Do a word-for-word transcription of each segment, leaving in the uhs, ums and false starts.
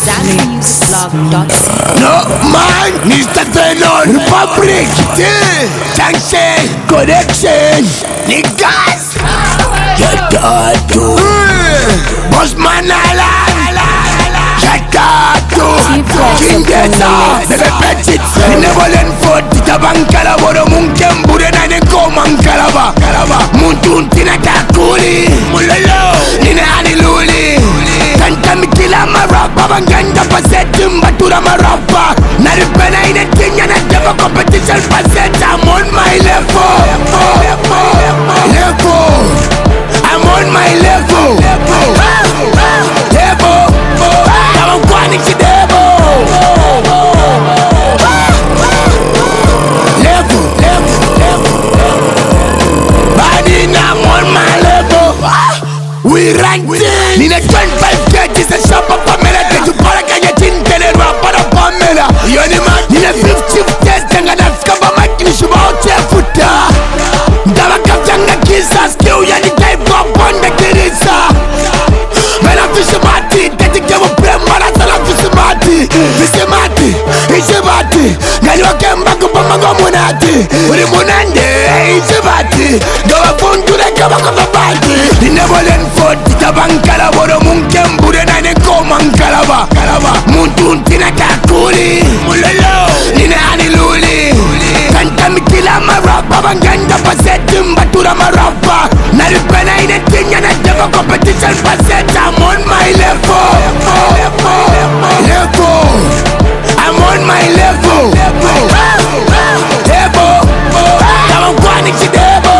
No man, Mister Venom, Republic, Junction, Connection, niggas, Yatatu, Bossman Island, Yatatu, Kingdesa, Bebe Petit, Benevolent Fort, Titabankala, Boro Munkem, Burena, and Komankalaba, Muntuntina Kakuli, Mulalo, Nina Aniluli, Kantamikila Marapa, Banganda Passetum, Batura Marapa, Naripana in a thing and a devil competition Passet. I'm on my level, level, I'm on my level, level, I'm going to level, level, level, body now I'm on my level. We rank Nina twenty-five kgs a shop of Pamela. Get to Paracaya Tin Tenera para Pamela. Yonima Nina fifty test and a scabba Makish about Futa. Davakanga Kisas, kill Yanni type of Panda Kirisa. When I'm Fishamati, that you give a premara Fishamati, Fishamati, Fishamati. Now you came back up on Magamunati. With the Munande, Fishamati. Go up on to the Kabaka party. The Neverland Fort, Tabankala, Boro Munkem, Burena, and Komankalaba, Muntuntina Kakuli, Mulalo, Nina Aniluli, Kantamikila Marapa, Banganda Passetum, Batura Marapa, Naripana in a thing and a devil competition Passet. I'm on my level, level, I'm on my level, level, I'm going to level.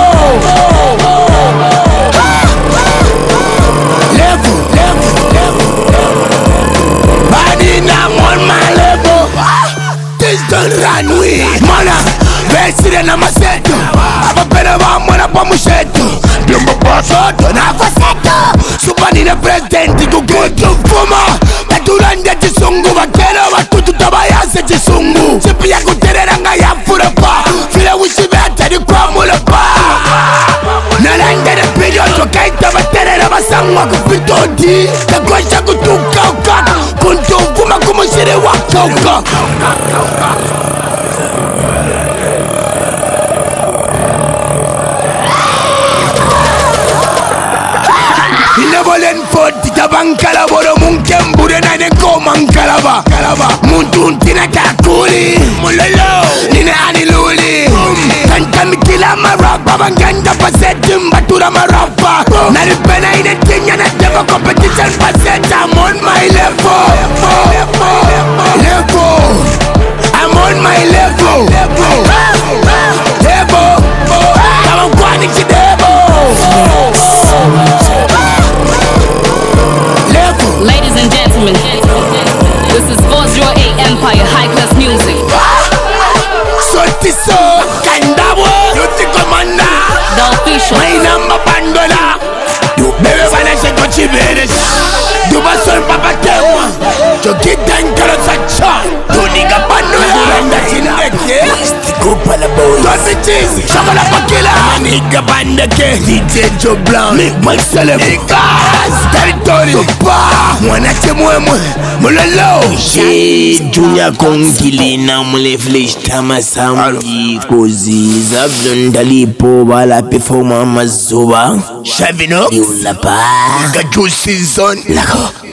Level, level, level, body now I'm on my level. This don't run away. Mana, vestire na maceto. Aba pera vamos na pamucheto. Dumbo pasoto na faceto. Supani na presidente go go to fuma. Taturande chisungu bakera batutu tabayase chisungu. Chipi ya kuterera nga ya furapa. Fila wishibeta di kwa mulapa. Nalande de period wakaita baterera basangwa kupitodi. Takosha kutuka uka. Kuntu fuma kumusire waka uka. Benevolent Fort, Titabankala, Boro Munkem, Burena, and Komankalaba, Muntuntina Kakuli, Mulalo, Nina Aniluli, Kantamikila Marapa, Banganda Passetum, Batura Marapa, Naripana in a thing and a devil competition Passet. I'm on my level, level, I'm on my level, level, I'm going to level. Ladies and gentlemen, this is four oh eight Empire High Class Music. Sotiso, Kandawo, Yuti Komanda, The Official. My number Bandola. You baby wanna say go chiberes. You must solve Papa Tewa. You get ten carrots at chan. You nigga Bandola. And that's in the case. Go pala boy. Don't be cheesy. Chocolate Pakila. Nigga Bandake. D J Joe Blanc. Make my celebrate. Niggas. Territory. Super. Mwana chemwe mwe. Mulalo. She Junior Kongili na mule flesh tama samgi kozi zablon dalipo wala performa mazoba Shavino. Yula pa Got your season. Lako